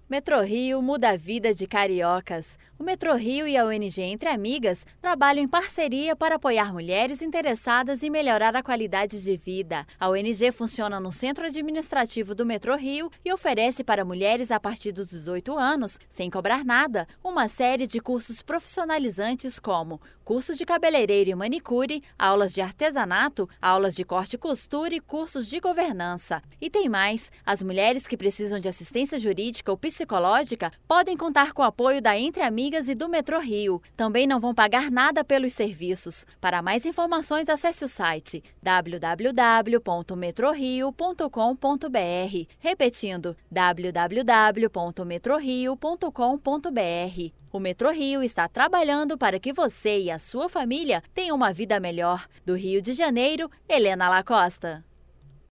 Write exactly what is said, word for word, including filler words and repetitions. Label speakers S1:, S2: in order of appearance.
S1: Metrô Rio muda a vida de cariocas. O Metrô Rio e a O N G Entre Amigas trabalham em parceria para apoiar mulheres interessadas em melhorar a qualidade de vida. A O N G funciona no Centro Administrativo do Metrô Rio e oferece para mulheres a partir dos dezoito anos, sem cobrar nada, uma série de cursos profissionalizantes como cursos de cabeleireiro e manicure, aulas de artesanato, aulas de corte e costura e cursos de governança. E tem mais, as mulheres que precisam de assistência jurídica ou psicológica podem contar com o apoio da Entre Amigas e do Metrô Rio. Também não vão pagar nada pelos serviços. Para mais informações, acesse o site w w w ponto metrorio ponto com ponto b r. Repetindo, w w w ponto metrorio ponto com ponto b r. O Metrô Rio está trabalhando para que você e a sua família tenham uma vida melhor. Do Rio de Janeiro, Helena Lacosta.